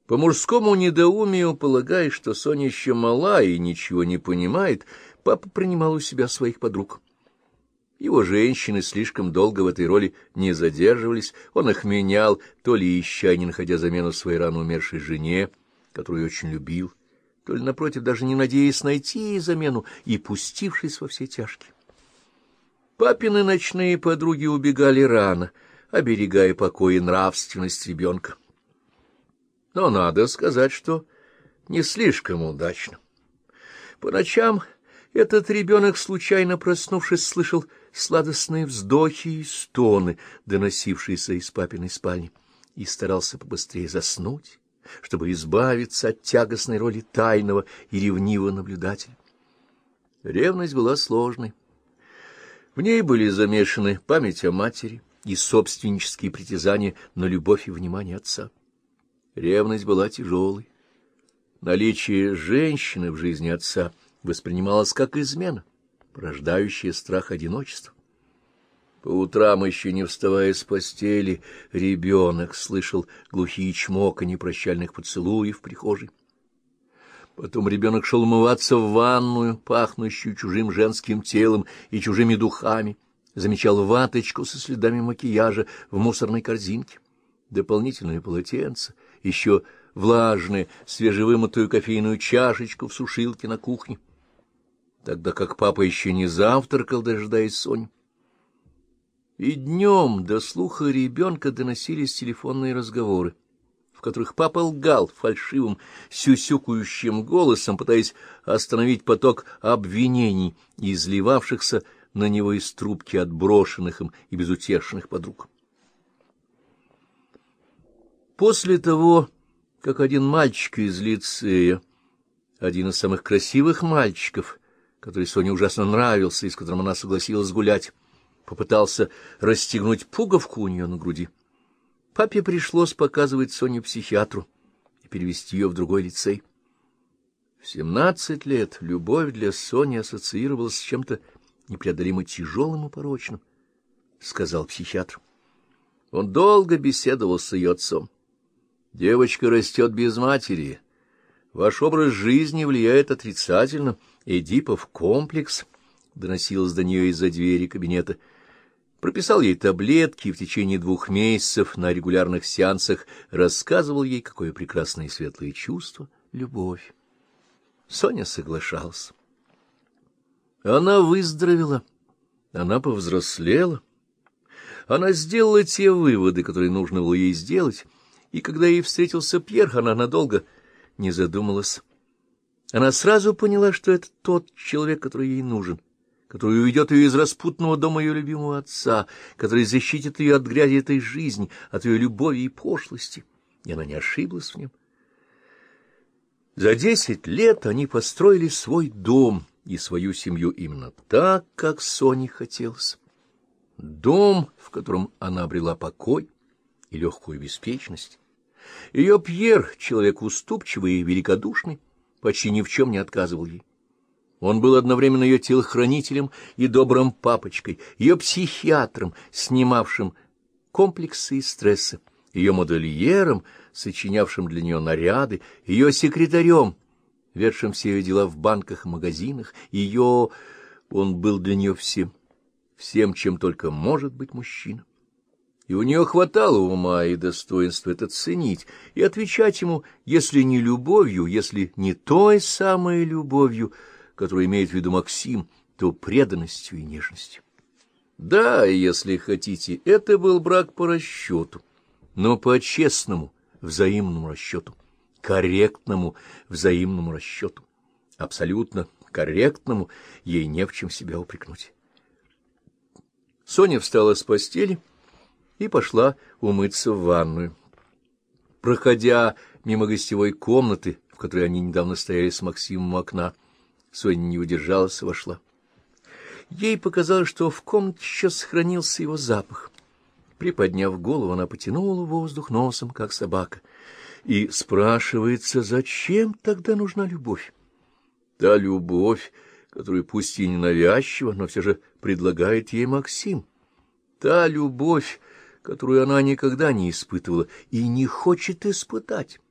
По мужскому недоумию, полагая, что Соня еще мала и ничего не понимает, папа принимал у себя своих подруг. Его женщины слишком долго в этой роли не задерживались, он их менял, то ли ища, не находя замену своей рано умершей жене, которую очень любил, то ли, напротив, даже не надеясь найти ей замену и пустившись во все тяжкие. Папины ночные подруги убегали рано, оберегая покой и нравственность ребенка. Но надо сказать, что не слишком удачно. По ночам этот ребенок, случайно проснувшись, слышал сладостные вздохи и стоны, доносившиеся из папиной спальни, и старался побыстрее заснуть, чтобы избавиться от тягостной роли тайного и ревнивого наблюдателя. Ревность была сложной. В ней были замешаны память о матери и собственнические притязания на любовь и внимание отца. Ревность была тяжелой. Наличие женщины в жизни отца воспринималось как измена, порождающая страх одиночества. По утрам, еще не вставая с постели, ребенок слышал глухие чмоканья прощальных поцелуев в прихожей. Потом ребенок шел умываться в ванную, пахнущую чужим женским телом и чужими духами, замечал ваточку со следами макияжа в мусорной корзинке, дополнительное полотенце, еще влажную, свежевымытую кофейную чашечку в сушилке на кухне, тогда как папа еще не завтракал, дожидаясь Соню. И днем до слуха ребенка доносились телефонные разговоры, в которых папа лгал фальшивым, сюсюкающим голосом, пытаясь остановить поток обвинений, изливавшихся на него из трубки отброшенных им и безутешных подруг. После того, как один мальчик из лицея, один из самых красивых мальчиков, который Соне ужасно нравился и с которым она согласилась гулять, попытался расстегнуть пуговку у нее на груди, папе пришлось показывать Соню психиатру и перевести ее в другой лицей. В 17 лет любовь для Сони ассоциировалась с чем-то непреодолимо тяжелым и порочным, — сказал психиатр. Он долго беседовал с ее отцом. Девочка растет без матери. Ваш образ жизни влияет отрицательно. Эдипов комплекс, — доносилось до нее из-за двери кабинета. Прописал ей таблетки и в течение 2 месяцев на регулярных сеансах рассказывал ей, какое прекрасное и светлое чувство — любовь. Соня соглашалась. Она выздоровела, она повзрослела. Она сделала те выводы, которые нужно было ей сделать, и когда ей встретился Пьер, она надолго не задумалась. Она сразу поняла, что это тот человек, который ей нужен, который уведет ее из распутного дома ее любимого отца, который защитит ее от грязи этой жизни, от ее любови и пошлости. И она не ошиблась в нем. За 10 лет они построили свой дом и свою семью именно так, как Соне хотелось. Дом, в котором она обрела покой и легкую беспечность. Ее Пьер, человек уступчивый и великодушный, почти ни в чем не отказывал ей. Он был одновременно ее телохранителем и добрым папочкой, ее психиатром, снимавшим комплексы и стрессы, ее модельером, сочинявшим для нее наряды, ее секретарем, ведшим все ее дела в банках и магазинах, ее... Он был для нее всем, чем только может быть мужчина. И у нее хватало ума и достоинства это ценить и отвечать ему, если не любовью, если не той самой любовью, которую имеет в виду Максим, то преданностью и нежностью. Да, если хотите, это был брак по расчету, но по честному, взаимному расчету, корректному взаимному расчету, абсолютно корректному, ей не в чем себя упрекнуть. Соня встала с постели и пошла умыться в ванную. Проходя мимо гостевой комнаты, в которой они недавно стояли с Максимом у окна, Соня не удержалась и вошла. Ей показалось, что в комнате еще сохранился его запах. Приподняв голову, она потянула воздух носом, как собака. И спрашивается, зачем тогда нужна любовь? Та любовь, которую пусть и ненавязчиво, но все же предлагает ей Максим. Та любовь, которую она никогда не испытывала и не хочет испытать.